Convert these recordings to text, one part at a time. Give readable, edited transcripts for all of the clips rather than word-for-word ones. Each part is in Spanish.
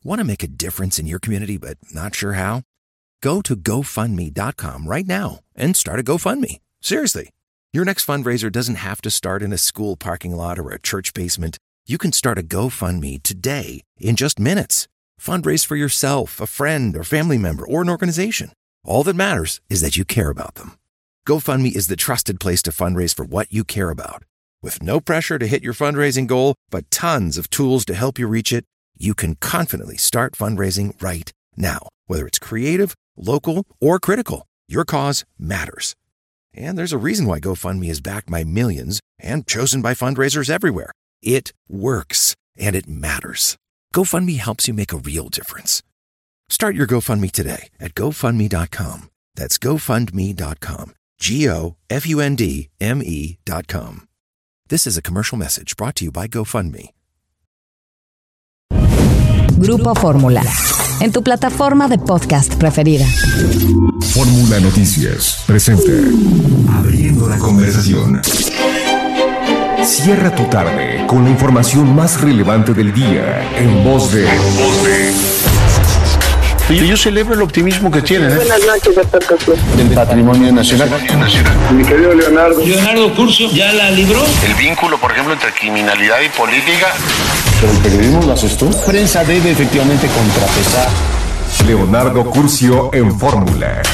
Want to make a difference in your community but not sure how? Go to GoFundMe.com right now and start a GoFundMe. Seriously. Your next fundraiser doesn't have to start in a school parking lot or a church basement. You can start a GoFundMe today in just minutes. Fundraise for yourself, a friend, or family member, or an organization. All that matters is that you care about them. GoFundMe is the trusted place to fundraise for what you care about. With no pressure to hit your fundraising goal, but tons of tools to help you reach it, you can confidently start fundraising right now. Whether it's creative, local, or critical, your cause matters. And there's a reason why GoFundMe is backed by millions and chosen by fundraisers everywhere. It works, and it matters. GoFundMe helps you make a real difference. Start your GoFundMe today at GoFundMe.com. That's GoFundMe.com. GoFundMe.com. This is a commercial message brought to you by GoFundMe. Grupo Fórmula, en tu plataforma de podcast preferida. Fórmula Noticias presenta Abriendo la Conversación. Cierra tu tarde con la información más relevante del día en voz de... Yo celebro el optimismo que tienen. Buenas noches, doctor Cosme. Del patrimonio nacional. Mi querido Leonardo. Leonardo Curcio ya la libró. El vínculo, por ejemplo, entre criminalidad y política. Pero el periodismo lo haces tú. La prensa debe efectivamente contrapesar. Leonardo Curcio en Fórmula.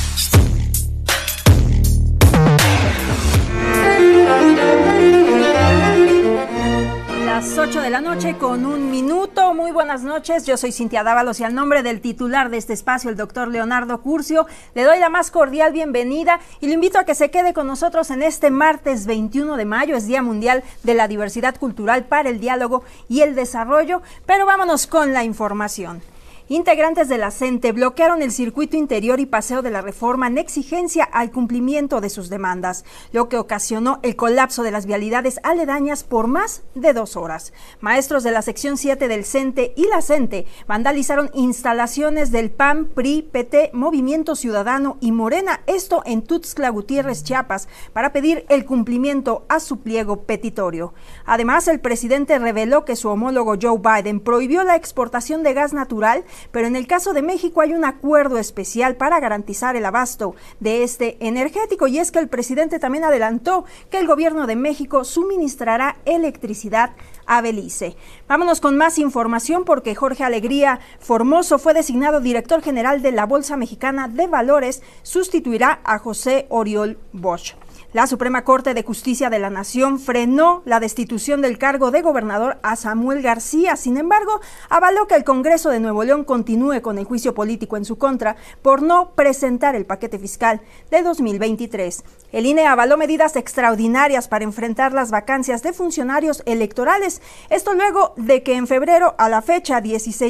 Las 8 de la noche con 1 minuto. Muy buenas noches, yo soy Cintia Dávalos y al nombre del titular de este espacio, el doctor Leonardo Curcio, le doy la más cordial bienvenida y lo invito a que se quede con nosotros en este martes 21 de mayo, es Día Mundial de la Diversidad Cultural para el Diálogo y el Desarrollo, pero vámonos con la información. Integrantes de la CENTE bloquearon el circuito interior y paseo de la Reforma en exigencia al cumplimiento de sus demandas, lo que ocasionó el colapso de las vialidades aledañas por más de 2 horas. Maestros de la sección 7 del CENTE y la CENTE vandalizaron instalaciones del PAN, PRI, PT, Movimiento Ciudadano y Morena, esto en Tuxtla Gutiérrez, Chiapas, para pedir el cumplimiento a su pliego petitorio. Además, el presidente reveló que su homólogo Joe Biden prohibió la exportación de gas natural, pero en el caso de México hay un acuerdo especial para garantizar el abasto de este energético, y es que el presidente también adelantó que el gobierno de México suministrará electricidad a Belice. Vámonos con más información porque Jorge Alegría Formoso fue designado director general de la Bolsa Mexicana de Valores, sustituirá a José Oriol Bosch. La Suprema Corte de Justicia de la Nación frenó la destitución del cargo de gobernador a Samuel García. Sin embargo, avaló que el Congreso de Nuevo León continúe con el juicio político en su contra por no presentar el paquete fiscal de 2023. El INE avaló medidas extraordinarias para enfrentar las vacancias de funcionarios electorales. Esto luego de que en febrero a la fecha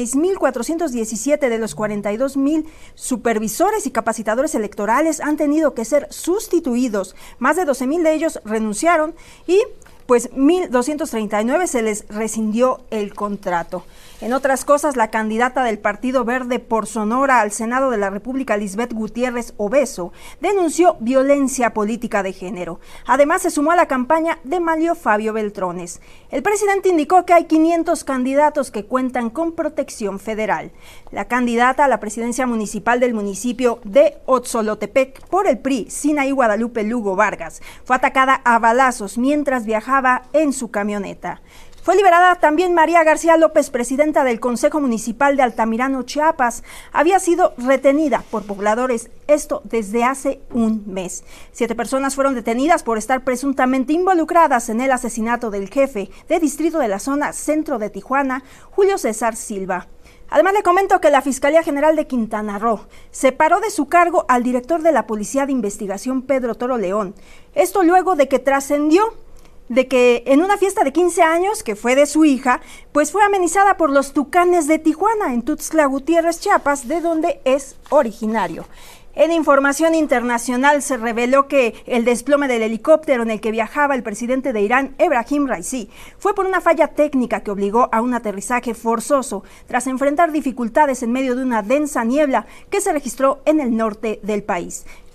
16.417 de los 42.000 supervisores y capacitadores electorales han tenido que ser sustituidos. Más de 12,000 de ellos renunciaron y pues 1,239 se les rescindió el contrato. En otras cosas, la candidata del Partido Verde por Sonora al Senado de la República, Lisbeth Gutiérrez Obeso, denunció violencia política de género. Además, se sumó a la campaña de Manlio Fabio Beltrones. El presidente indicó que hay 500 candidatos que cuentan con protección federal. La candidata a la presidencia municipal del municipio de Otzolotepec por el PRI, Sinaí Guadalupe Lugo Vargas, fue atacada a balazos mientras viajaba en su camioneta. Fue liberada también María García López, presidenta del Consejo Municipal de Altamirano, Chiapas. Había sido retenida por pobladores, esto desde hace un mes. 7 personas fueron detenidas por estar presuntamente involucradas en el asesinato del jefe de distrito de la zona centro de Tijuana, Julio César Silva. Además, le comento que la Fiscalía General de Quintana Roo separó de su cargo al director de la Policía de Investigación, Pedro Toro León. Esto luego de que trascendió de que en una fiesta de 15 años que fue de su hija, pues fue amenizada por los Tucanes de Tijuana, en Tuxtla Gutiérrez, Chiapas, de donde es originario. En información internacional se reveló que el desplome del helicóptero en el que viajaba el presidente de Irán, Ebrahim Raisi, fue por una falla técnica que obligó a un aterrizaje forzoso tras enfrentar dificultades en medio de una densa niebla que se registró en el norte del país.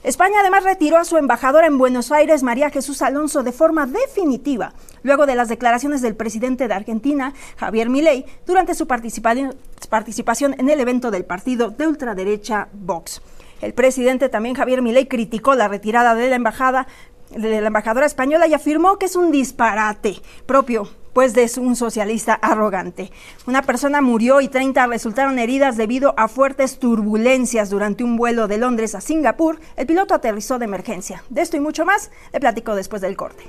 España además retiró a su embajadora en Buenos Aires, María Jesús Alonso, de forma definitiva, luego de las declaraciones del presidente de Argentina, Javier Milei, durante su participación en el evento del partido de ultraderecha Vox. El presidente también, Javier Milei, criticó la retirada de la embajadora española y afirmó que es un disparate propio pues de un socialista arrogante. Una persona murió y 30 resultaron heridas debido a fuertes turbulencias durante un vuelo de Londres a Singapur. El piloto aterrizó de emergencia. De esto y mucho más, le platico después del corte.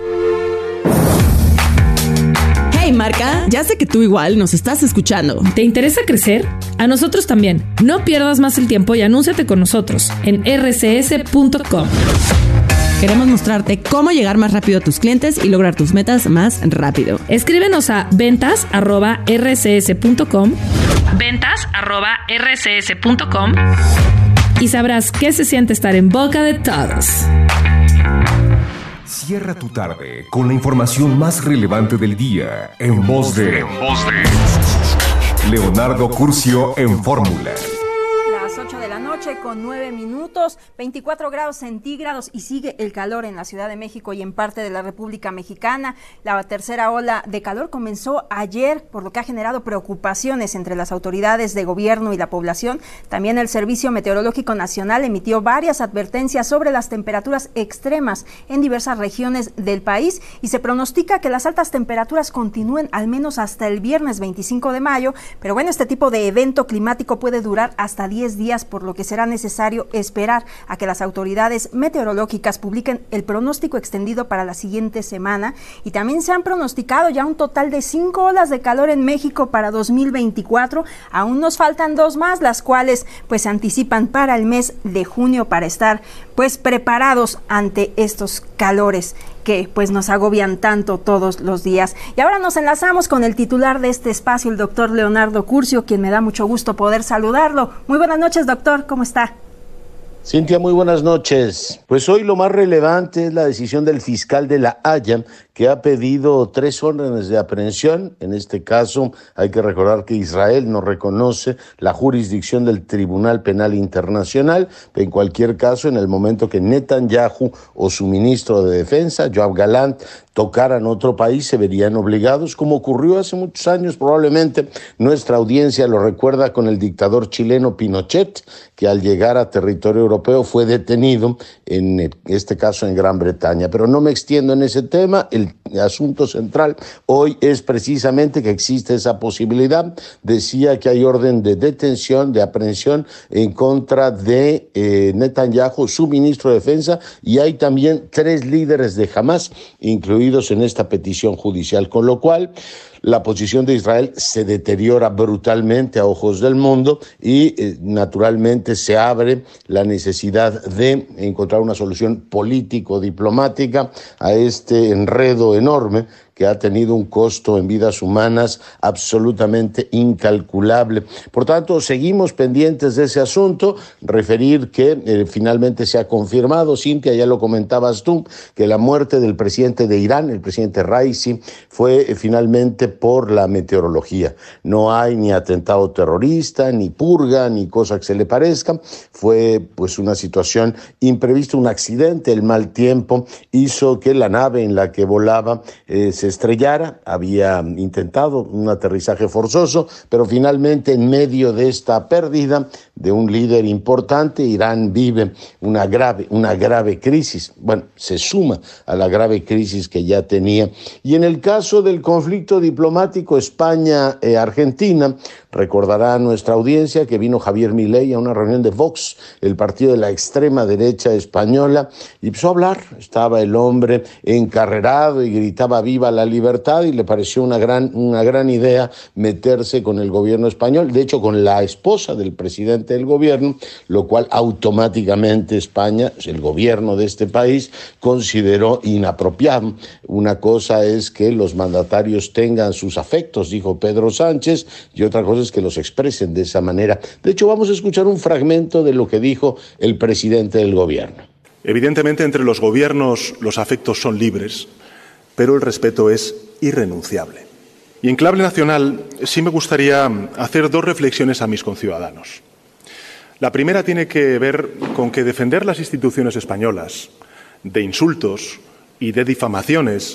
Hey marca, ya sé que tú igual nos estás escuchando. ¿Te interesa crecer? A nosotros también. No pierdas más el tiempo y anúnciate con nosotros en rcs.com. Queremos mostrarte cómo llegar más rápido a tus clientes y lograr tus metas más rápido. Escríbenos a ventas@rcs.com ventas@rcs.com y sabrás qué se siente estar en boca de todos. Cierra tu tarde con la información más relevante del día en voz de Leonardo Curcio en Fórmula. 8 de la noche con 9 minutos, 24 grados centígrados y sigue el calor en la Ciudad de México y en parte de la República Mexicana. La tercera ola de calor comenzó ayer, por lo que ha generado preocupaciones entre las autoridades de gobierno y la población. También el Servicio Meteorológico Nacional emitió varias advertencias sobre las temperaturas extremas en diversas regiones del país y se pronostica que las altas temperaturas continúen al menos hasta el viernes 25 de mayo, pero bueno, este tipo de evento climático puede durar hasta 10 días, por lo que será necesario esperar a que las autoridades meteorológicas publiquen el pronóstico extendido para la siguiente semana. Y también se han pronosticado ya un total de 5 olas de calor en México para 2024. Aún nos faltan 2 más, las cuales pues se anticipan para el mes de junio para estar pues preparados ante estos calores que pues nos agobian tanto todos los días. Y ahora nos enlazamos con el titular de este espacio, el doctor Leonardo Curcio, quien me da mucho gusto poder saludarlo. Muy buenas noches, doctor, ¿cómo está? Cintia, muy buenas noches. Pues hoy lo más relevante es la decisión del fiscal de La Haya, que ha pedido 3 órdenes de aprehensión. En este caso, hay que recordar que Israel no reconoce la jurisdicción del Tribunal Penal Internacional. En cualquier caso, en el momento que Netanyahu o su ministro de Defensa, Yoav Gallant, tocaran otro país, se verían obligados, como ocurrió hace muchos años. Probablemente nuestra audiencia lo recuerda con el dictador chileno Pinochet, que al llegar a territorio europeo fue detenido, en este caso en Gran Bretaña. Pero no me extiendo en ese tema. El asunto central hoy es precisamente que existe esa posibilidad. Decía que hay orden de detención, de aprehensión en contra de Netanyahu, su ministro de Defensa, y hay también 3 líderes de Hamas incluidos en esta petición judicial, con lo cual la posición de Israel se deteriora brutalmente a ojos del mundo y naturalmente se abre la necesidad de encontrar una solución político-diplomática a este enredo enorme que ha tenido un costo en vidas humanas absolutamente incalculable. Por tanto, seguimos pendientes de ese asunto. Referir que finalmente se ha confirmado, Cintia, ya lo comentabas tú, que la muerte del presidente de Irán, el presidente Raisi, fue finalmente por la meteorología. No hay ni atentado terrorista, ni purga, ni cosa que se le parezca. Fue pues una situación imprevista, un accidente. El mal tiempo hizo que la nave en la que volaba se estrellara. Había intentado un aterrizaje forzoso, pero finalmente en medio de esta pérdida de un líder importante, Irán vive una grave crisis. Bueno, se suma a la grave crisis que ya tenía. Y en el caso del conflicto diplomático España-Argentina, recordará a nuestra audiencia que vino Javier Milei a una reunión de Vox, el partido de la extrema derecha española, y empezó a hablar. Estaba el hombre encarrerado y gritaba viva la libertad, y le pareció una gran idea meterse con el gobierno español, de hecho con la esposa del presidente del gobierno, lo cual automáticamente España, el gobierno de este país, consideró inapropiado. Una cosa es que los mandatarios tengan sus afectos, dijo Pedro Sánchez, y otra cosa es que los expresen de esa manera. De hecho, vamos a escuchar un fragmento de lo que dijo el presidente del gobierno. Evidentemente, entre los gobiernos los afectos son libres, pero el respeto es irrenunciable. Y en clave nacional sí me gustaría hacer 2 reflexiones a mis conciudadanos. La primera tiene que ver con que defender las instituciones españolas de insultos y de difamaciones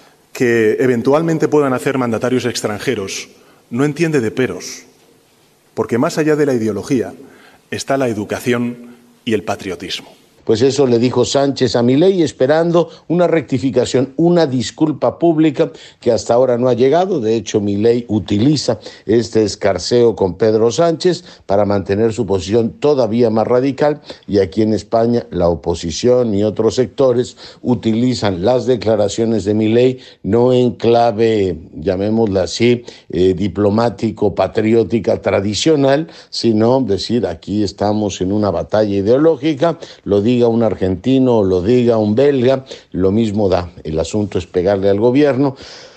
que eventualmente puedan hacer mandatarios extranjeros no entiende de peros, porque más allá de la ideología está la educación y el patriotismo. Pues eso le dijo Sánchez a Milei, esperando una rectificación, una disculpa pública que hasta ahora no ha llegado. De hecho, Milei utiliza este escarceo con Pedro Sánchez para mantener su posición todavía más radical, y aquí en España la oposición y otros sectores utilizan las declaraciones de Milei no en clave, llamémosla así, diplomático, patriótica, tradicional, sino decir aquí estamos en una batalla ideológica, lo diga un argentino o lo diga un belga, lo mismo da. El asunto es pegarle al gobierno,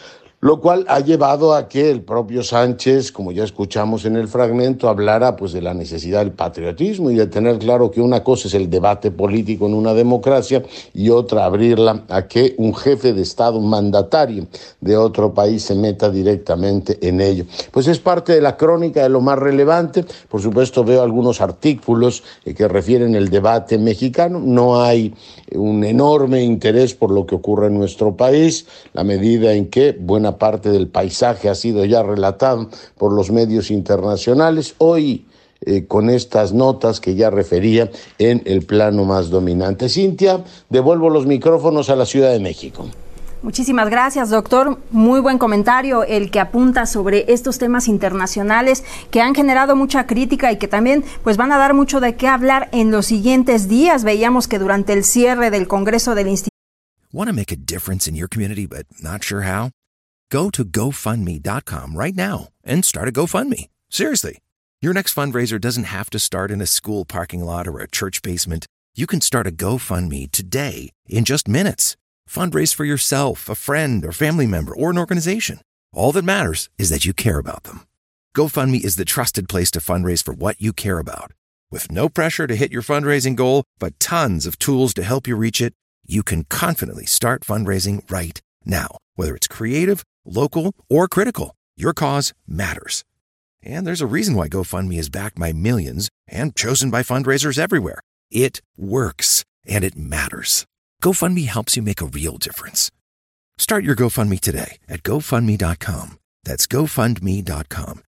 lo cual ha llevado a que el propio Sánchez, como ya escuchamos en el fragmento, hablara pues de la necesidad del patriotismo y de tener claro que una cosa es el debate político en una democracia y otra abrirla a que un jefe de Estado, un mandatario de otro país se meta directamente en ello. Pues es parte de la crónica de lo más relevante. Por supuesto veo algunos artículos que refieren el debate mexicano. No hay un enorme interés por lo que ocurre en nuestro país, la medida en que buena parte del paisaje ha sido ya relatado por los medios internacionales. Hoy, con estas notas que ya refería en el plano más dominante. Cintia, devuelvo los micrófonos a la Ciudad de México. Muchísimas gracias, doctor. Muy buen comentario el que apunta sobre estos temas internacionales que han generado mucha crítica y que también pues van a dar mucho de qué hablar en los siguientes días. Veíamos que durante el cierre del Congreso del Instituto. Want to make a difference in your community but not sure how? Go to GoFundMe.com right now and start a GoFundMe. Seriously. Your next fundraiser doesn't have to start in a school parking lot or a church basement. You can start a GoFundMe today in just minutes. Fundraise for yourself, a friend, or family member, or an organization. All that matters is that you care about them. GoFundMe is the trusted place to fundraise for what you care about. With no pressure to hit your fundraising goal, but tons of tools to help you reach it, you can confidently start fundraising right now. Whether it's creative, local, or critical, your cause matters. And there's a reason why GoFundMe is backed by millions and chosen by fundraisers everywhere. It works, and it matters. GoFundMe helps you make a real difference. Start your GoFundMe today at GoFundMe.com. That's GoFundMe.com.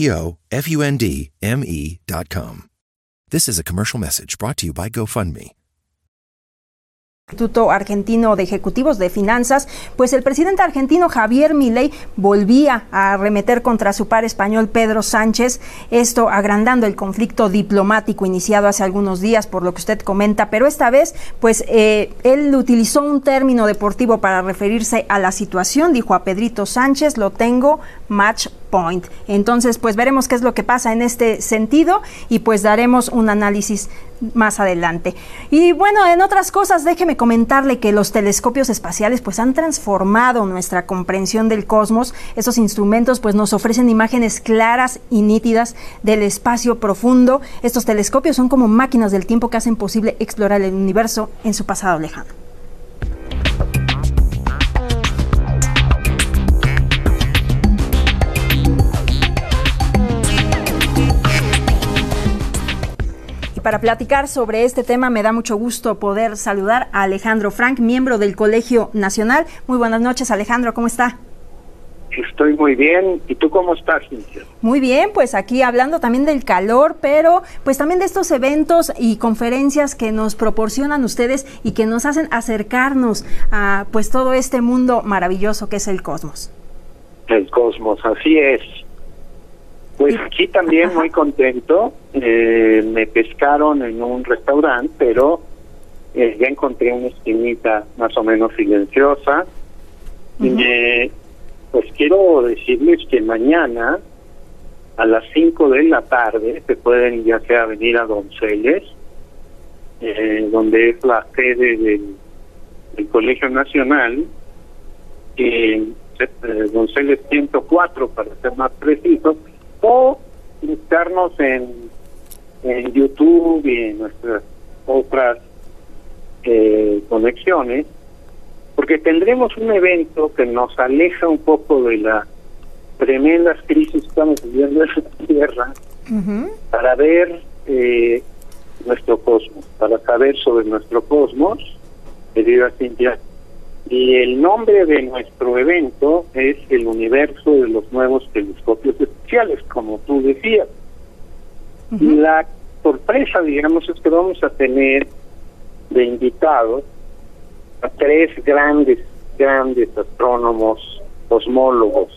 GoFundMe.com. This is a commercial message brought to you by GoFundMe. Instituto Argentino de Ejecutivos de Finanzas, pues el presidente argentino Javier Milei volvía a arremeter contra su par español Pedro Sánchez, esto agrandando el conflicto diplomático iniciado hace algunos días, por lo que usted comenta, pero esta vez pues él utilizó un término deportivo para referirse a la situación, dijo a Pedrito Sánchez, lo tengo match point. Entonces pues veremos qué es lo que pasa en este sentido y pues daremos un análisis más adelante. Y bueno, en otras cosas, déjeme comentarle que los telescopios espaciales pues han transformado nuestra comprensión del cosmos. Estos instrumentos pues nos ofrecen imágenes claras y nítidas del espacio profundo. Estos telescopios son como máquinas del tiempo que hacen posible explorar el universo en su pasado lejano. Para platicar sobre este tema me da mucho gusto poder saludar a Alejandro Frank, miembro del Colegio Nacional. Muy buenas noches, Alejandro, ¿cómo está? Estoy muy bien. ¿Y tú cómo estás, Cintia? Muy bien, pues aquí hablando también del calor, pero pues también de estos eventos y conferencias que nos proporcionan ustedes y que nos hacen acercarnos a pues todo este mundo maravilloso que es el cosmos. El cosmos, así es. Pues aquí también muy contento. Me pescaron en un restaurante, pero ya encontré una esquinita más o menos silenciosa. Y pues quiero decirles que mañana a las 5 de la tarde se pueden ya sea venir a Donceles, donde es la sede del Colegio Nacional, Donceles 104 para ser más preciso, o buscarnos en YouTube y en nuestras otras conexiones, porque tendremos un evento que nos aleja un poco de las tremendas crisis que estamos viviendo en la Tierra, para ver nuestro cosmos, para saber sobre nuestro cosmos, querida Cintia. Y el nombre de nuestro evento es el universo de los nuevos telescopios espaciales, como tú decías. Y la sorpresa, digamos, es que vamos a tener de invitados a 3 grandes astrónomos, cosmólogos.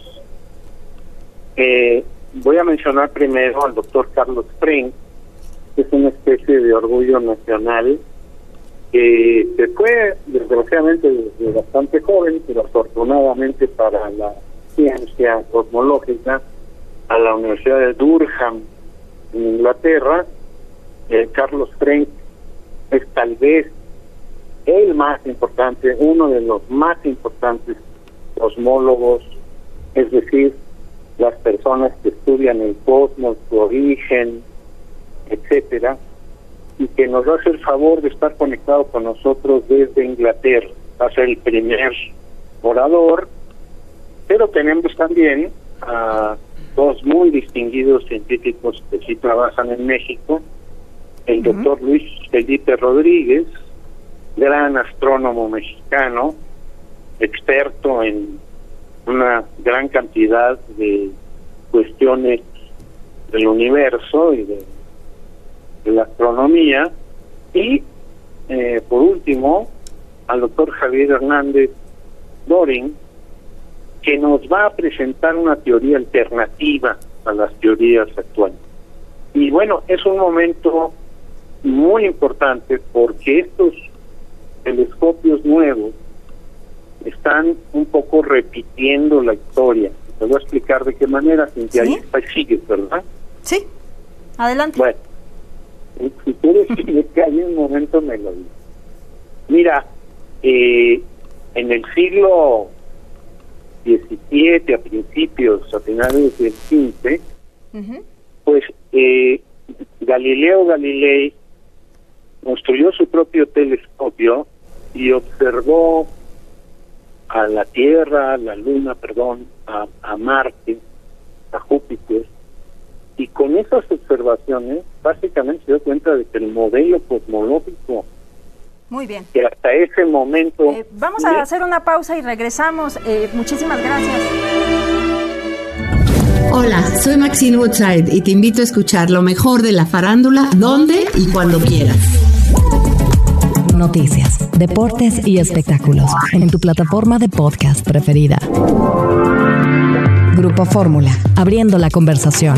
Voy a mencionar primero al doctor Carlos Frenk, que es una especie de orgullo nacional, que se fue desgraciadamente desde bastante joven, pero afortunadamente para la ciencia cosmológica, a la Universidad de Durham en Inglaterra. Carlos Frenk es tal vez el más importante, uno de los más importantes cosmólogos, es decir, las personas que estudian el cosmos, su origen, etcétera, y que nos va a hacer el favor de estar conectado con nosotros desde Inglaterra. Va a ser el primer orador, pero tenemos también a 2 muy distinguidos científicos que sí trabajan en México, el doctor Luis Felipe Rodríguez, gran astrónomo mexicano, experto en una gran cantidad de cuestiones del universo y de la astronomía, y por último al doctor Javier Hernández Dorin, que nos va a presentar una teoría alternativa a las teorías actuales. Y bueno, es un momento muy importante porque estos telescopios nuevos están un poco repitiendo la historia. Te voy a explicar de qué manera, Cintia. ¿Sí? Ahí sigues, ¿verdad? Sí, adelante. Bueno, si tú decides que hay un momento, me lo dices. Mira, en el siglo XVII, a finales del XV, pues Galileo Galilei construyó su propio telescopio y observó a la Tierra, a la Luna, a Marte, a Júpiter, y con esas observaciones básicamente se dio cuenta de que el modelo cosmológico, muy bien, que hasta ese momento... vamos a hacer una pausa y regresamos. Muchísimas gracias. Hola, soy Maxine Woodside y te invito a escuchar lo mejor de la farándula, donde y cuando quieras. Noticias, deportes y espectáculos en tu plataforma de podcast preferida. Grupo Fórmula, abriendo la conversación.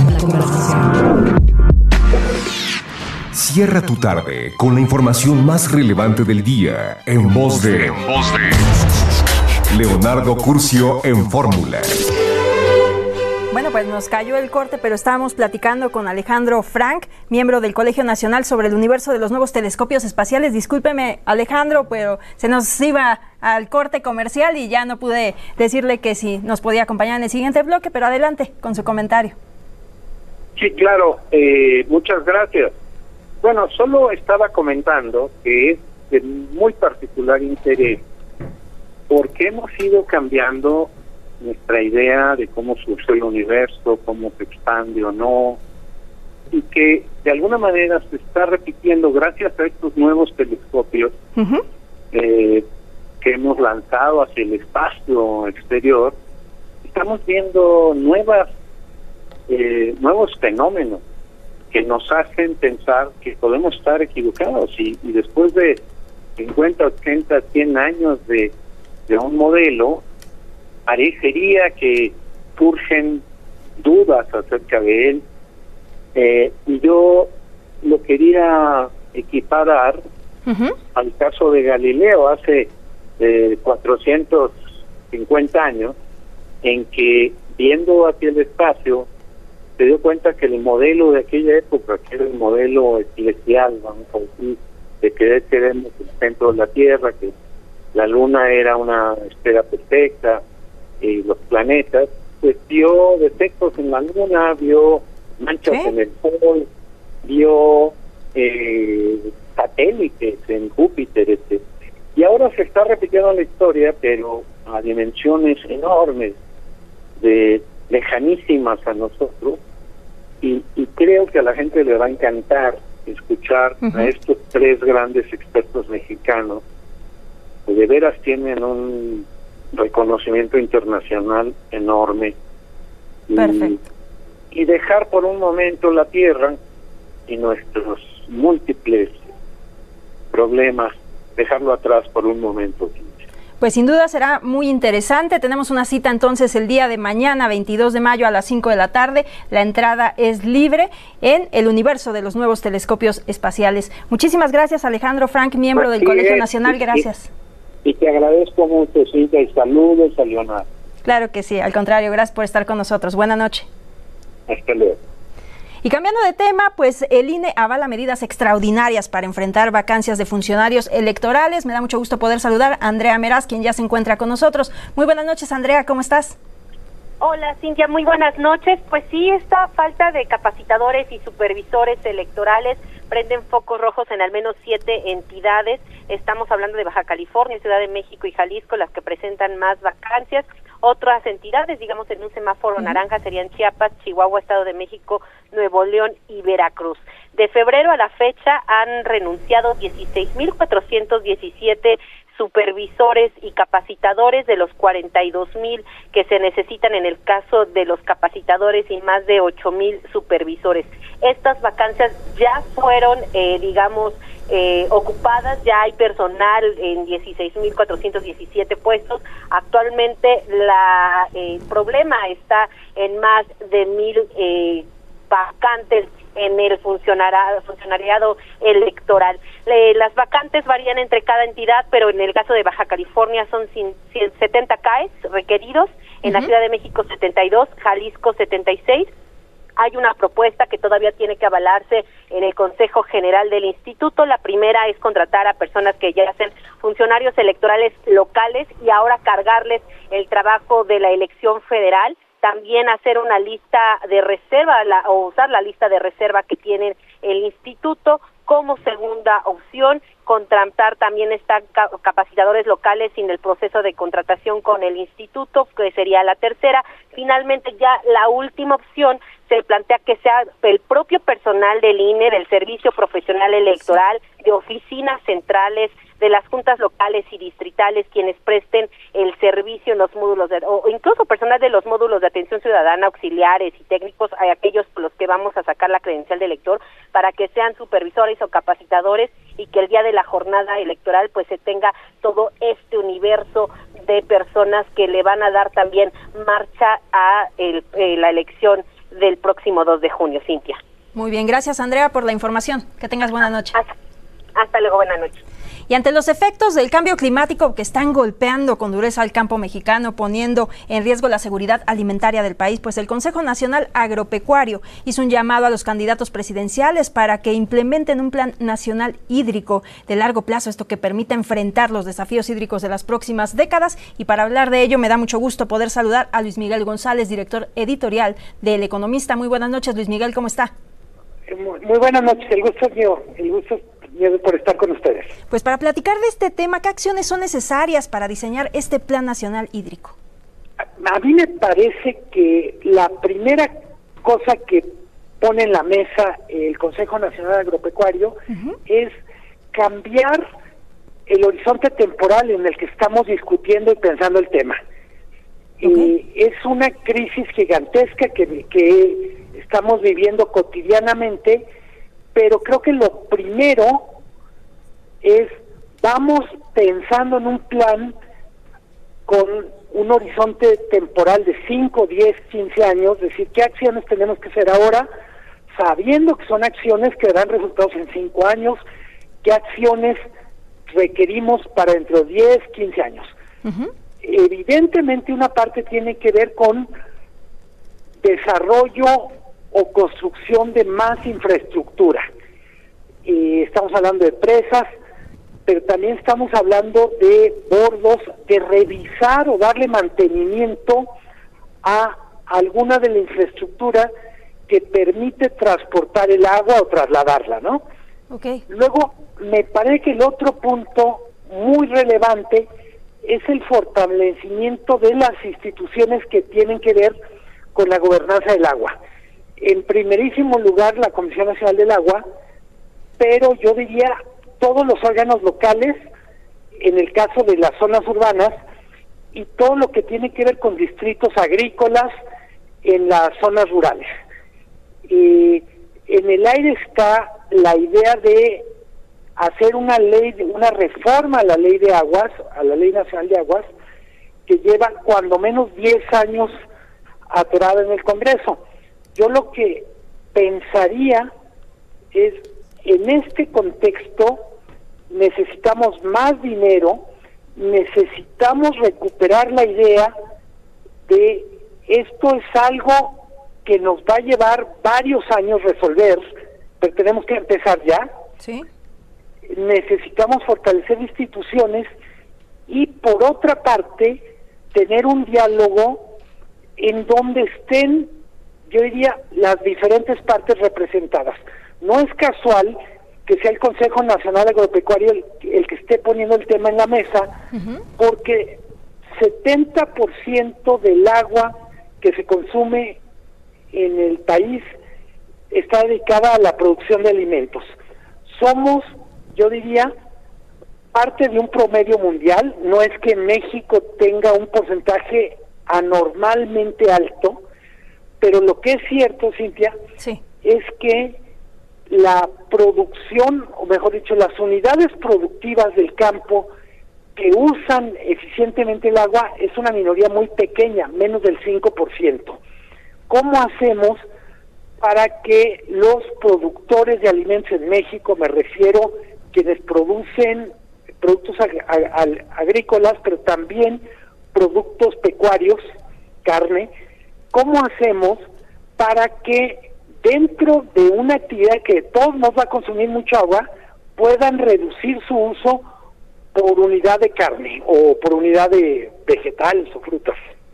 Cierra tu tarde con la información más relevante del día en voz de Leonardo Curcio en Fórmula. Bueno, pues nos cayó el corte, pero estábamos platicando con Alejandro Frank, miembro del Colegio Nacional, sobre el universo de los nuevos telescopios espaciales. Discúlpeme, Alejandro, pero se nos iba al corte comercial y ya no pude decirle que si nos podía acompañar en el siguiente bloque, pero adelante con su comentario. Sí, claro, muchas gracias. Bueno, solo estaba comentando que es de muy particular interés porque hemos ido cambiando nuestra idea de cómo surge el universo, cómo se expande o no, y que de alguna manera se está repitiendo gracias a estos nuevos telescopios que hemos lanzado hacia el espacio exterior. Estamos viendo nuevos fenómenos que nos hacen pensar que podemos estar equivocados, y después de 50, 80, 100 años de un modelo, parecería que surgen dudas acerca de él, y yo lo quería equiparar al caso de Galileo hace 450 años, en que viendo hacia el espacio se dio cuenta que el modelo de aquella época, que era el modelo eclesial, vamos a decir, de que queremos el centro de la Tierra, que la Luna era una esfera perfecta, y los planetas, pues vio defectos en la Luna, vio manchas en el Sol, vio satélites en Júpiter, etc. Y ahora se está repitiendo la historia, pero a dimensiones enormes, lejanísimas a nosotros, y creo que a la gente le va a encantar escuchar a estos tres grandes expertos mexicanos que de veras tienen un reconocimiento internacional enorme. Perfecto. Y dejar por un momento la tierra y nuestros múltiples problemas, dejarlo atrás por un momento. Pues sin duda será muy interesante. Tenemos una cita entonces el día de mañana, 22 de mayo a las 5 de la tarde. La entrada es libre en el universo de los nuevos telescopios espaciales. Muchísimas gracias, Alejandro Frank, miembro del Colegio Nacional. Gracias. Y te agradezco mucho, Cintia, y saludos a Leonardo. Claro que sí, al contrario, gracias por estar con nosotros. Buenas noches. Hasta luego. Y cambiando de tema, pues el INE avala medidas extraordinarias para enfrentar vacancias de funcionarios electorales. Me da mucho gusto poder saludar a Andrea Meraz, quien ya se encuentra con nosotros. Muy buenas noches, Andrea, ¿cómo estás? Hola, Cintia, muy buenas noches. Pues sí, esta falta de capacitadores y supervisores electorales prenden focos rojos en al menos 7 entidades. Estamos hablando de Baja California, Ciudad de México y Jalisco, las que presentan más vacancias. Otras entidades, digamos en un semáforo naranja, serían Chiapas, Chihuahua, Estado de México, Nuevo León y Veracruz. De febrero a la fecha han renunciado 16,417 supervisores y capacitadores de los 42,000 que se necesitan en el caso de los capacitadores y más de 8,000 supervisores. Estas vacancias ya fueron, ocupadas, ya hay personal en 16,417 puestos. Actualmente el problema está en más de 1,000 vacantes en el funcionariado electoral. Las vacantes varían entre cada entidad, pero en el caso de Baja California son 70 CAEs requeridos, en la Ciudad de México 72, Jalisco 76. Hay una propuesta que todavía tiene que avalarse en el Consejo General del Instituto. La primera es contratar a personas que ya hacen funcionarios electorales locales y ahora cargarles el trabajo de la elección federal. También hacer una lista de reserva o usar la lista de reserva que tiene el instituto como segunda opción. Contratar también están capacitadores locales sin el proceso de contratación con el instituto, que sería la tercera. Finalmente, ya la última opción se plantea que sea el propio personal del INE, del Servicio Profesional Electoral, de oficinas centrales, de las juntas locales y distritales, quienes presten el servicio en los módulos, o incluso personal de los módulos de atención ciudadana, auxiliares y técnicos, a aquellos por los que vamos a sacar la credencial de elector, para que sean supervisores o capacitadores y que el día de la jornada electoral pues se tenga todo este universo de personas que le van a dar también marcha a la elección del próximo 2 de junio, Cintia. Muy bien, gracias Andrea por la información. Que tengas buena noche. Hasta luego, buena noche. Y ante los efectos del cambio climático que están golpeando con dureza al campo mexicano, poniendo en riesgo la seguridad alimentaria del país, pues el Consejo Nacional Agropecuario hizo un llamado a los candidatos presidenciales para que implementen un plan nacional hídrico de largo plazo, esto que permita enfrentar los desafíos hídricos de las próximas décadas. Y para hablar de ello me da mucho gusto poder saludar a Luis Miguel González, director editorial de El Economista. Muy buenas noches, Luis Miguel, ¿cómo está? Muy buenas noches, el gusto es mío, por estar con ustedes. Pues para platicar de este tema, ¿qué acciones son necesarias para diseñar este Plan Nacional Hídrico? A mí me parece que la primera cosa que pone en la mesa el Consejo Nacional Agropecuario es cambiar el horizonte temporal en el que estamos discutiendo y pensando el tema. Es una crisis gigantesca que estamos viviendo cotidianamente, pero creo que lo primero es, vamos pensando en un plan con un horizonte temporal de 5, 10, 15 años, es decir, qué acciones tenemos que hacer ahora, sabiendo que son acciones que darán resultados en 5 años, qué acciones requerimos para dentro de 10, 15 años. Evidentemente una parte tiene que ver con desarrollo o construcción de más infraestructura. Estamos hablando de presas, pero también estamos hablando de bordos, de revisar o darle mantenimiento a alguna de la infraestructura que permite transportar el agua o trasladarla, ¿no? Luego, me parece que el otro punto muy relevante es el fortalecimiento de las instituciones que tienen que ver con la gobernanza del agua. En primerísimo lugar, la Comisión Nacional del Agua, pero yo diría todos los órganos locales, en el caso de las zonas urbanas, y todo lo que tiene que ver con distritos agrícolas en las zonas rurales. En el aire está la idea de hacer una reforma a la ley de aguas, a la Ley Nacional de Aguas, que lleva cuando menos 10 años atorada en el Congreso. Yo lo que pensaría es, en este contexto, necesitamos más dinero, necesitamos recuperar la idea de esto es algo que nos va a llevar varios años resolver, pero tenemos que empezar ya. Sí. Necesitamos fortalecer instituciones y, por otra parte, tener un diálogo en donde estén, yo diría, las diferentes partes representadas. No es casual que sea el Consejo Nacional Agropecuario el que esté poniendo el tema en la mesa, porque 70% del agua que se consume en el país está dedicada a la producción de alimentos. Somos, yo diría, parte de un promedio mundial. No es que México tenga un porcentaje anormalmente alto, pero lo que es cierto, Cintia, es que la producción, o mejor dicho, las unidades productivas del campo que usan eficientemente el agua es una minoría muy pequeña, menos del 5%. ¿Cómo hacemos para que los productores de alimentos en México, me refiero quienes producen productos agrícolas, pero también productos pecuarios, carne, cómo hacemos para que dentro de una actividad que todos nos va a consumir mucha agua, puedan reducir su uso por unidad de carne o por unidad de vegetales o frutas?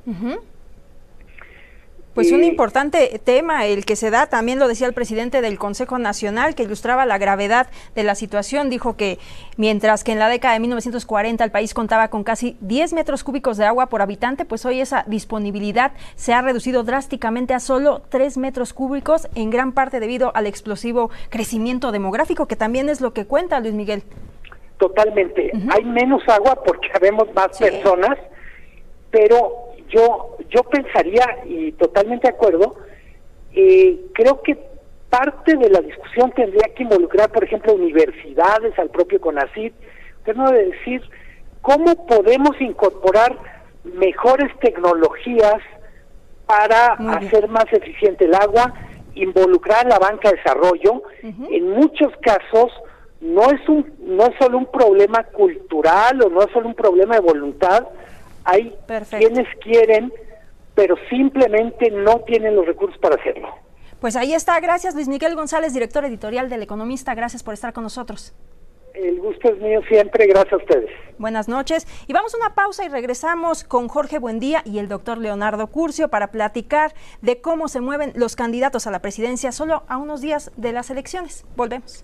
Pues un importante tema el que se da, también lo decía el presidente del Consejo Nacional, que ilustraba la gravedad de la situación. Dijo que mientras que en la década de 1940 el país contaba con casi 10 metros cúbicos de agua por habitante, pues hoy esa disponibilidad se ha reducido drásticamente a solo 3 metros cúbicos, en gran parte debido al explosivo crecimiento demográfico, que también es lo que cuenta Luis Miguel. Totalmente. Hay menos agua porque habemos más personas, pero yo pensaría, y totalmente de acuerdo, creo que parte de la discusión tendría que involucrar, por ejemplo, universidades, al propio CONACYT, de decir cómo podemos incorporar mejores tecnologías para hacer más eficiente el agua, involucrar a la banca de desarrollo. En muchos casos no es solo un problema cultural o no es solo un problema de voluntad. Hay quienes quieren, pero simplemente no tienen los recursos para hacerlo. Pues ahí está. Gracias, Luis Miguel González, director editorial del Economista. Gracias por estar con nosotros. El gusto es mío siempre. Gracias a ustedes. Buenas noches. Y vamos a una pausa y regresamos con Jorge Buendía y el doctor Leonardo Curcio para platicar de cómo se mueven los candidatos a la presidencia solo a unos días de las elecciones. Volvemos.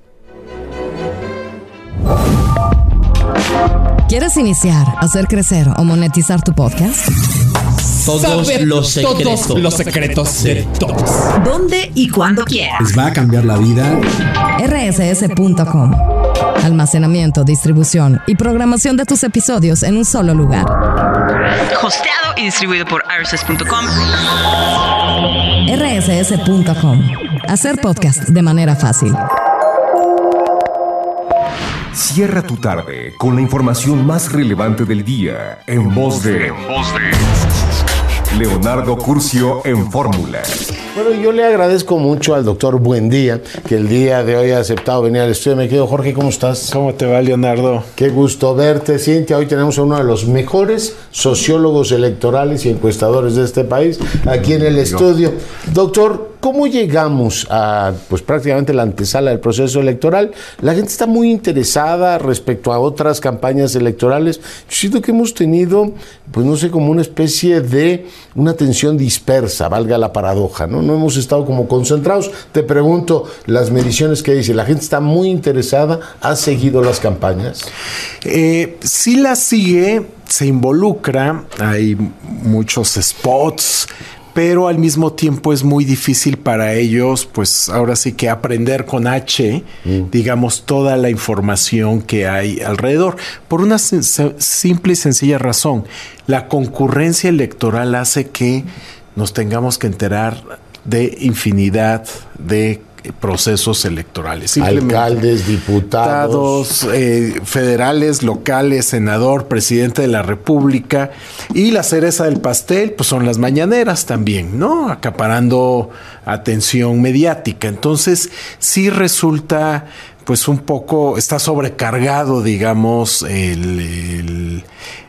¿Quieres iniciar, hacer crecer o monetizar tu podcast? Todos los secretos de todos. ¿Dónde y cuándo quieras? Les va a cambiar la vida. rss.com. Almacenamiento, distribución y programación de tus episodios en un solo lugar. Hosteado y distribuido por rss.com. rss.com. Hacer podcast de manera fácil. Cierra tu tarde con la información más relevante del día en voz de Leonardo Curcio en Fórmula. Bueno, yo le agradezco mucho al doctor Buendía que el día de hoy ha aceptado venir al estudio. Me quedo, Jorge, ¿cómo estás? ¿Cómo te va, Leonardo? Qué gusto verte, Cintia. Hoy tenemos a uno de los mejores sociólogos electorales y encuestadores de este país aquí en el estudio. Doctor, ¿cómo llegamos a prácticamente la antesala del proceso electoral? La gente está muy interesada respecto a otras campañas electorales. Yo siento que hemos tenido, como una especie de una atención dispersa, valga la paradoja, ¿no? No hemos estado como concentrados. Te pregunto, las mediciones que dice, ¿la gente está muy interesada? ¿Ha seguido las campañas? Sí las sigue, se involucra, hay muchos spots, pero al mismo tiempo es muy difícil para ellos, pues ahora sí que aprender con H, digamos, toda la información que hay alrededor. Por una simple y sencilla razón, la concurrencia electoral hace que nos tengamos que enterar de infinidad de procesos electorales. Alcaldes, diputados, federales, locales, senador, presidente de la República, y la cereza del pastel, pues son las mañaneras también, ¿no? Acaparando atención mediática. Entonces, sí resulta, pues un poco, está sobrecargado, digamos, el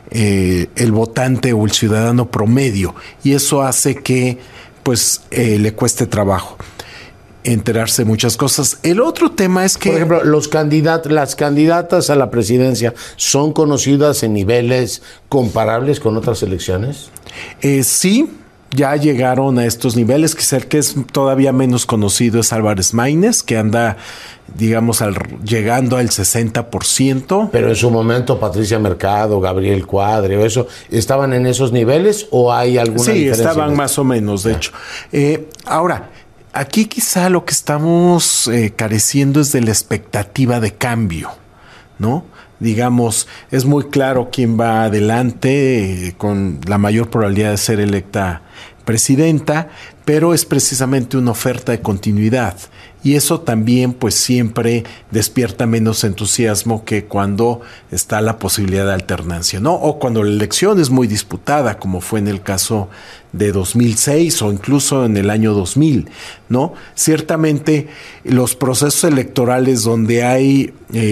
votante o el ciudadano promedio, y eso hace que, pues, le cueste trabajo enterarse de muchas cosas. El otro tema es que, por ejemplo, las candidatas a la presidencia son conocidas en niveles comparables con otras elecciones. Sí, ya llegaron a estos niveles. Quizá el que es todavía menos conocido es Álvarez Maínez, que anda, digamos, llegando al 60%. Pero en su momento Patricia Mercado, Gabriel Cuadri, eso, ¿estaban en esos niveles o hay alguna diferencia? Sí, estaban más o menos, de hecho. Ahora, aquí quizá lo que estamos careciendo es de la expectativa de cambio, ¿no? Digamos, es muy claro quién va adelante con la mayor probabilidad de ser electa presidenta, pero es precisamente una oferta de continuidad. Y eso también, pues, siempre despierta menos entusiasmo que cuando está la posibilidad de alternancia, ¿no? O cuando la elección es muy disputada, como fue en el caso de 2006 o incluso en el año 2000, ¿no? Ciertamente, los procesos electorales donde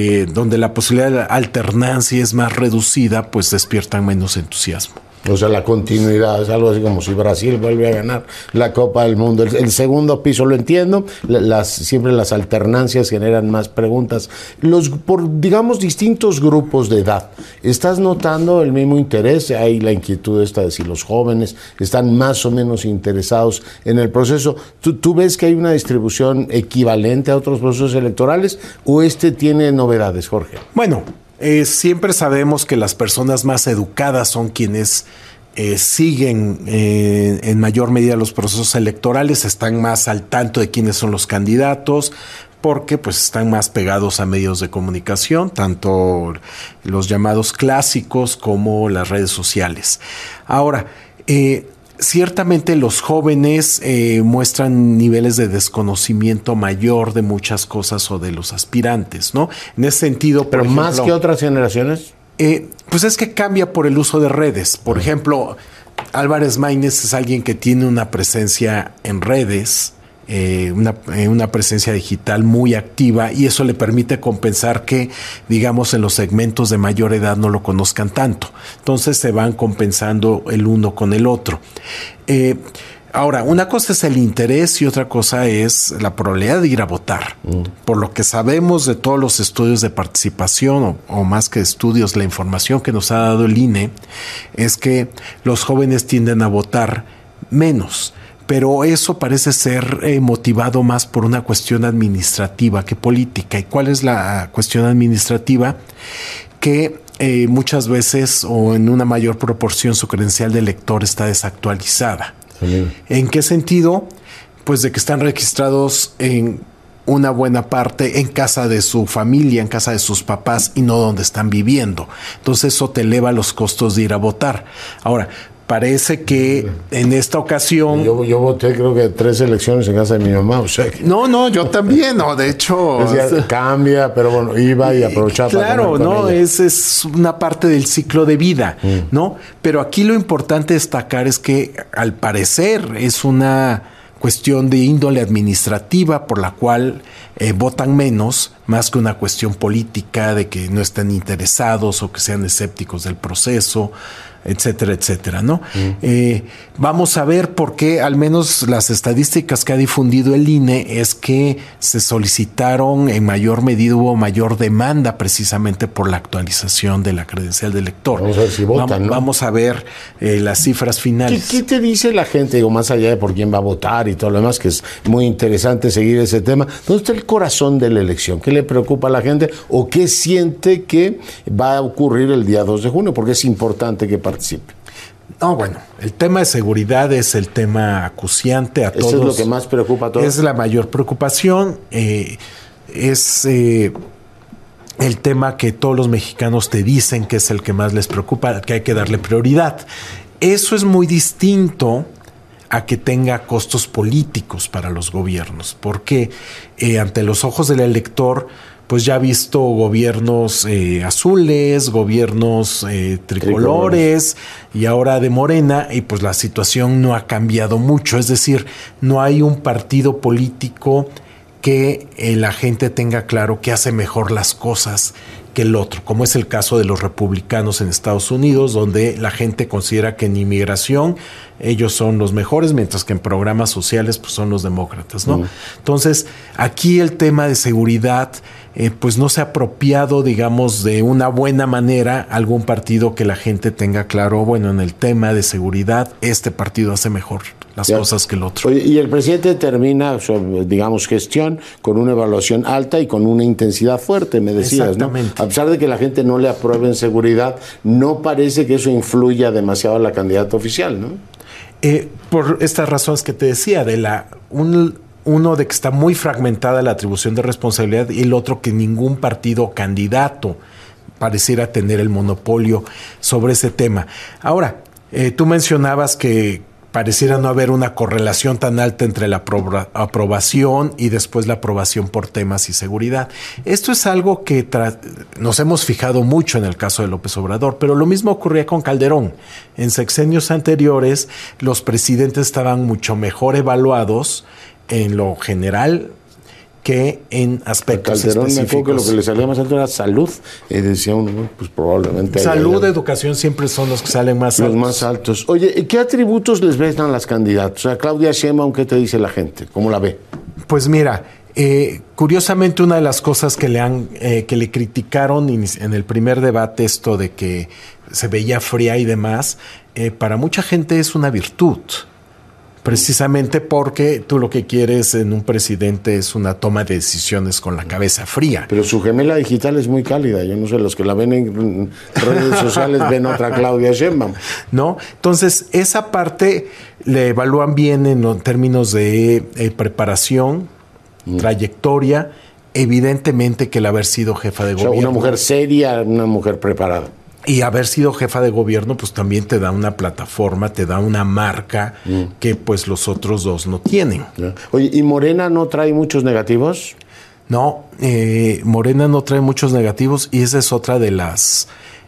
la posibilidad de alternancia es más reducida, pues despiertan menos entusiasmo. O sea, la continuidad es algo así como si Brasil vuelve a ganar la Copa del Mundo. El segundo piso, lo entiendo, siempre las alternancias generan más preguntas. Por, digamos, distintos grupos de edad, ¿estás notando el mismo interés? Hay la inquietud esta de si los jóvenes están más o menos interesados en el proceso. ¿Tú ves que hay una distribución equivalente a otros procesos electorales o tiene novedades, Jorge? Bueno, siempre sabemos que las personas más educadas son quienes siguen en mayor medida los procesos electorales, están más al tanto de quiénes son los candidatos, porque pues están más pegados a medios de comunicación, tanto los llamados clásicos como las redes sociales. Ahora, ciertamente los jóvenes muestran niveles de desconocimiento mayor de muchas cosas o de los aspirantes, ¿no? En ese sentido, ¿pero ejemplo, más que otras generaciones? Pues es que cambia por el uso de redes. Por ejemplo, Álvarez Maínez es alguien que tiene una presencia en redes, una presencia digital muy activa, y eso le permite compensar que, digamos, en los segmentos de mayor edad no lo conozcan tanto. Entonces se van compensando el uno con el otro. Ahora, una cosa es el interés y otra cosa es la probabilidad de ir a votar. Por lo que sabemos de todos los estudios de participación, o más que estudios, la información que nos ha dado el INE, es que los jóvenes tienden a votar menos. Pero eso parece ser motivado más por una cuestión administrativa que política. ¿Y cuál es la cuestión administrativa? Que muchas veces o en una mayor proporción su credencial de elector está desactualizada. Sí. ¿En qué sentido? Pues de que están registrados en una buena parte en casa de su familia, en casa de sus papás, y no donde están viviendo. Entonces eso te eleva los costos de ir a votar. Ahora, parece que en esta ocasión... Yo voté creo que 3 elecciones en casa de mi mamá, o sea que... No, yo también, no, de hecho... Decía, cambia, pero bueno, iba y aprovechaba. Claro, no, es una parte del ciclo de vida, ¿no? Pero aquí lo importante destacar es que al parecer es una cuestión de índole administrativa por la cual votan menos, más que una cuestión política de que no estén interesados o que sean escépticos del proceso, etcétera, etcétera, ¿no? Vamos a ver por qué, al menos las estadísticas que ha difundido el INE, es que se solicitaron en mayor medida, hubo mayor demanda precisamente por la actualización de la credencial de elector. Vamos a ver si votan, ¿no? Vamos a ver las cifras finales. ¿Qué te dice la gente? Digo, más allá de por quién va a votar y todo lo demás, que es muy interesante seguir ese tema. ¿Dónde está el corazón de la elección? ¿Qué le preocupa a la gente o qué siente que va a ocurrir el día 2 de junio? Porque es importante que participe. No, bueno, el tema de seguridad es el tema acuciante a todos. Eso es lo que más preocupa a todos. Es la mayor preocupación. Es el tema que todos los mexicanos te dicen que es el que más les preocupa, que hay que darle prioridad. Eso es muy distinto a que tenga costos políticos para los gobiernos, porque ante los ojos del elector, pues ya ha visto gobiernos azules, gobiernos tricolores y ahora de Morena, y pues la situación no ha cambiado mucho. Es decir, no hay un partido político que la gente tenga claro que hace mejor las cosas que el otro, como es el caso de los republicanos en Estados Unidos, donde la gente considera que en inmigración ellos son los mejores, mientras que en programas sociales pues son los demócratas, ¿no? Entonces, aquí el tema de seguridad pues no se ha apropiado, digamos, de una buena manera algún partido que la gente tenga claro, bueno, en el tema de seguridad, este partido hace mejor las cosas que el otro. Oye, y el presidente termina su, digamos, gestión con una evaluación alta y con una intensidad fuerte, me decías, ¿no? A pesar de que la gente no le apruebe en seguridad, no parece que eso influya demasiado a la candidata oficial, ¿no? Por estas razones que te decía, de uno de que está muy fragmentada la atribución de responsabilidad y el otro que ningún partido candidato pareciera tener el monopolio sobre ese tema. Ahora, tú mencionabas que pareciera no haber una correlación tan alta entre la aprobación y después la aprobación por temas y seguridad. Esto es algo que nos hemos fijado mucho en el caso de López Obrador, pero lo mismo ocurría con Calderón. En sexenios anteriores, los presidentes estaban mucho mejor evaluados en lo general que en aspectos Calderón, específicos. Me acuerdo que lo que le salía más alto era salud, y decía uno, pues probablemente... Salud, educación siempre son los que salen más altos. Los más altos. Oye, ¿qué atributos les ven a las candidatas? O sea, Claudia Sheinbaum, ¿qué te dice la gente? ¿Cómo la ve? Pues mira, curiosamente una de las cosas que le criticaron en el primer debate, esto de que se veía fría y demás, para mucha gente es una virtud. Precisamente porque tú lo que quieres en un presidente es una toma de decisiones con la cabeza fría. Pero su gemela digital es muy cálida. Yo no sé, los que la ven en redes sociales ven otra Claudia Sheinbaum. ¿No? Entonces, esa parte le evalúan bien en términos de preparación, trayectoria, evidentemente que el haber sido jefa de gobierno. Una mujer seria, una mujer preparada. Y haber sido jefa de gobierno, pues también te da una plataforma, te da una marca que pues los otros dos no tienen. Oye, ¿y Morena no trae muchos negativos? No, Morena no trae muchos negativos y esa es otra de las...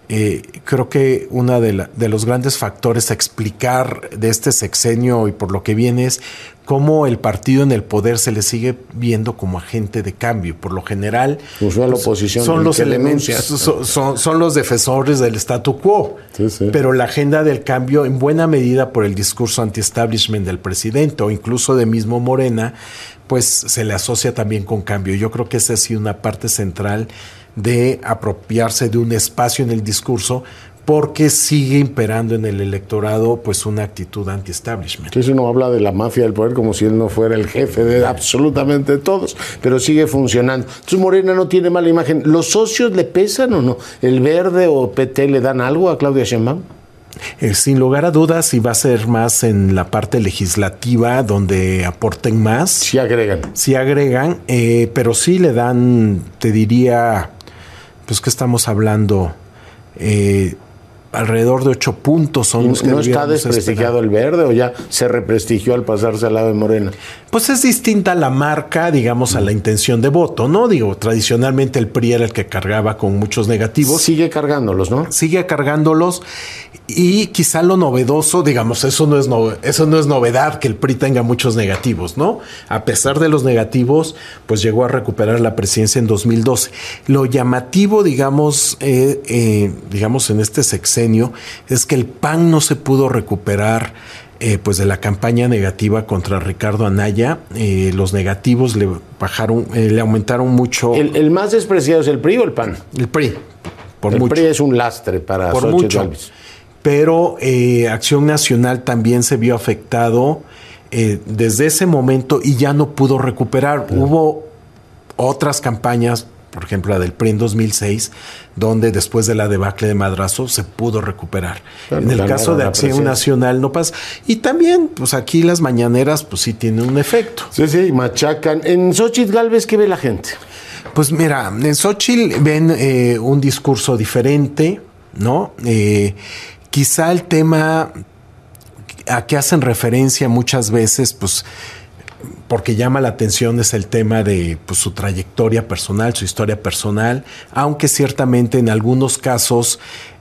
creo que una de los grandes factores a explicar de este sexenio y por lo que viene es cómo el partido en el poder se le sigue viendo como agente de cambio. Por lo general, pues la oposición son los elementos, son los defensores del statu quo. Sí. Pero la agenda del cambio, en buena medida por el discurso anti-establishment del presidente o incluso de mismo Morena, pues se le asocia también con cambio. Yo creo que esa ha sido una parte central de apropiarse de un espacio en el discurso, porque sigue imperando en el electorado pues una actitud anti-establishment. Eso no habla de la mafia del poder como si él no fuera el jefe de absolutamente todos, pero sigue funcionando. Entonces Morena no tiene mala imagen. ¿Los socios le pesan o no? ¿El Verde o PT le dan algo a Claudia Sheinbaum? Sin lugar a dudas, y va a ser más en la parte legislativa donde aporten más. Sí agregan. Sí agregan, pero sí le dan, te diría, pues que estamos hablando... alrededor de 8 puntos son los que ¿No está desprestigiado el Verde o ya se represtigió al pasarse al lado de Morena? Pues es distinta la marca, digamos, a la intención de voto, ¿no? Digo, tradicionalmente el PRI era el que cargaba con muchos negativos. Sigue cargándolos, ¿no? Sigue cargándolos y quizá lo novedoso, digamos, eso no es novedad que el PRI tenga muchos negativos, ¿no? A pesar de los negativos, pues llegó a recuperar la presidencia en 2012. Lo llamativo, digamos, en este sexenio, es que el PAN no se pudo recuperar pues de la campaña negativa contra Ricardo Anaya. Los negativos le aumentaron mucho. ¿El más despreciado es el PRI o el PAN? El PRI, por mucho. El PRI es un lastre para por Xochitl mucho. Gálvez. Pero Acción Nacional también se vio afectado desde ese momento y ya no pudo recuperar. Hubo otras campañas por ejemplo la del PRI en 2006, donde después de la debacle de Madrazo se pudo recuperar. En el caso de Acción Nacional no pasa. Y también, pues aquí las mañaneras, pues sí tienen un efecto. Sí, machacan. En Xóchitl Gálvez, ¿qué ve la gente? Pues mira, en Xóchitl ven un discurso diferente, ¿no? Quizá el tema a que hacen referencia muchas veces, pues porque llama la atención, es el tema de pues, su trayectoria personal, su historia personal, aunque ciertamente en algunos casos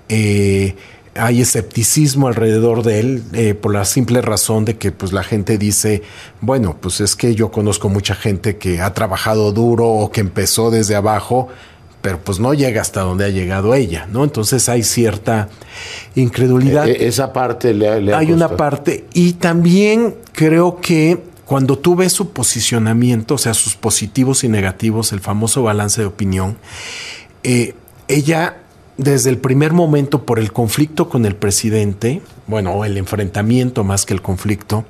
hay escepticismo alrededor de él, por la simple razón de que pues la gente dice, bueno, pues es que yo conozco mucha gente que ha trabajado duro o que empezó desde abajo, pero pues no llega hasta donde ha llegado ella, ¿no? Entonces hay cierta incredulidad. Esa parte le ha Hay costado. una parte, y también creo que cuando tú ves su posicionamiento, o sea, sus positivos y negativos, el famoso balance de opinión, ella desde el primer momento, por el conflicto con el presidente, bueno, el enfrentamiento más que el conflicto,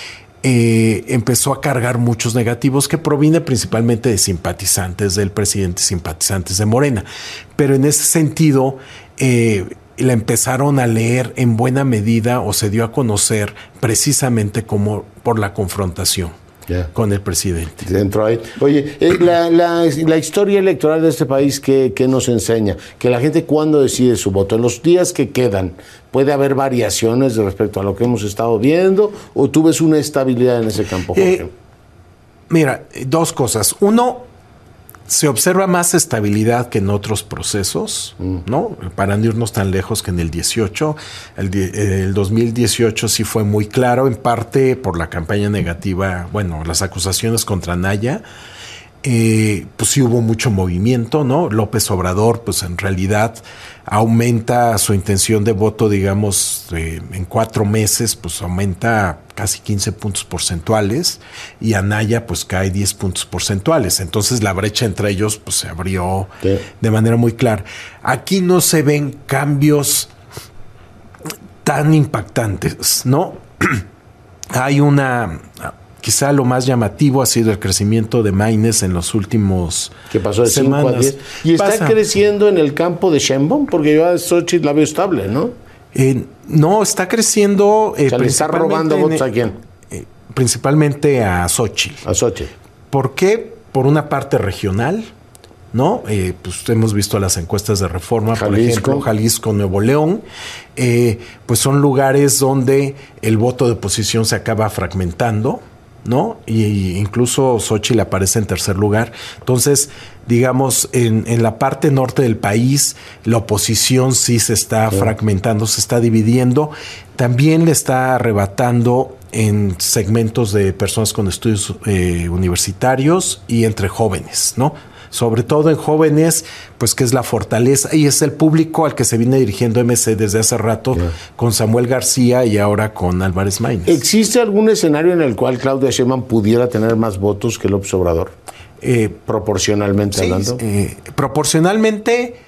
empezó a cargar muchos negativos que proviene principalmente de simpatizantes del presidente, simpatizantes de Morena. Pero en ese sentido, la empezaron a leer en buena medida o se dio a conocer precisamente como por la confrontación con el presidente. Dentro ahí. Oye, la historia electoral de este país, ¿qué nos enseña? Que la gente, ¿cuándo decide su voto? En los días que quedan, ¿puede haber variaciones respecto a lo que hemos estado viendo? ¿O tú ves una estabilidad en ese campo, Jorge? Mira, dos cosas. Uno, se observa más estabilidad que en otros procesos, ¿no? Para no irnos tan lejos que en el 18. El 2018 sí fue muy claro, en parte por la campaña negativa, bueno, las acusaciones contra Anaya. Pues sí hubo mucho movimiento, ¿no? López Obrador, pues en realidad aumenta su intención de voto, digamos, en 4 meses, pues aumenta casi 15 puntos porcentuales, y Anaya pues cae 10 puntos porcentuales. Entonces la brecha entre ellos pues se abrió de manera muy clara. Aquí no se ven cambios tan impactantes, ¿no? Hay una... Quizá lo más llamativo ha sido el crecimiento de Maynes en los últimos que pasó de semanas. 5 a 10. Y está creciendo en el campo de Sheinbaum, porque yo a Xóchitl la veo estable, ¿no? No, está creciendo. O sea, ¿le está robando votos a quién? Principalmente a Xóchitl. A Xóchitl. ¿Por qué? Por una parte regional, ¿no? Pues hemos visto las encuestas de Reforma, por ejemplo, Jalisco, Nuevo León. Pues son lugares donde el voto de oposición se acaba fragmentando, ¿no? Y incluso Xóchitl aparece en tercer lugar. Entonces, digamos, en la parte norte del país, la oposición sí se está fragmentando, se está dividiendo. También le está arrebatando en segmentos de personas con estudios universitarios y entre jóvenes, ¿no? Sobre todo en jóvenes, pues que es la fortaleza y es el público al que se viene dirigiendo MC desde hace rato con Samuel García y ahora con Álvarez Maínez. ¿Existe algún escenario en el cual Claudia Sheinbaum pudiera tener más votos que López Obrador? Proporcionalmente hablando. Proporcionalmente,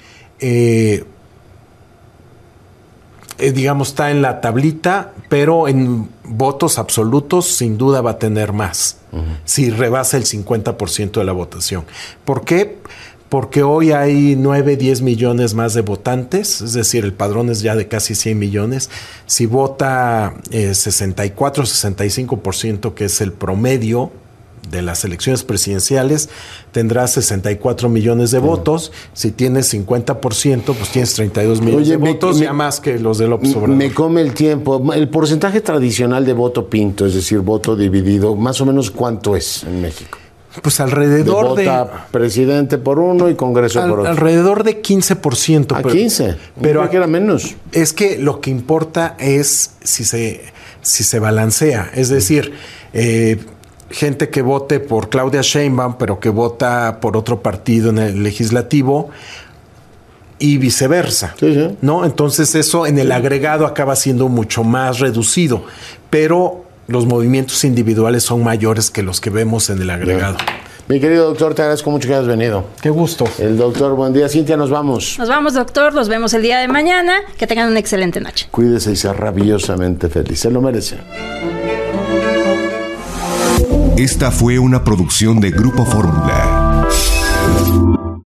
digamos, está en la tablita, pero en votos absolutos sin duda va a tener más. Si rebasa el 50% de la votación. ¿Por qué? Porque hoy hay 9, 10 millones más de votantes, es decir, el padrón es ya de casi 100 millones. Si vota 64, 65%, que es el promedio de las elecciones presidenciales, tendrás 64 millones de votos. Si tienes 50%, pues tienes 32 millones de votos, ya más que los de López Obrador. Me come el tiempo. El porcentaje tradicional de voto pinto, es decir, voto dividido, más o menos ¿cuánto es en México? Pues alrededor de... Vota presidente por uno y Congreso por otro. Alrededor de 15%. ¿A 15? Pero aquí era menos. Es que lo que importa es si se balancea. Es decir, gente que vote por Claudia Sheinbaum, pero que vota por otro partido en el legislativo y viceversa, ¿no? Entonces eso en el agregado acaba siendo mucho más reducido, pero los movimientos individuales son mayores que los que vemos en el agregado. Mi querido doctor, te agradezco mucho que hayas venido. Qué gusto. El doctor, buen día. Cintia, nos vamos. Nos vamos, doctor. Los vemos el día de mañana. Que tengan una excelente noche. Cuídese y sea rabiosamente feliz. Se lo merece. Esta fue una producción de Grupo Fórmula.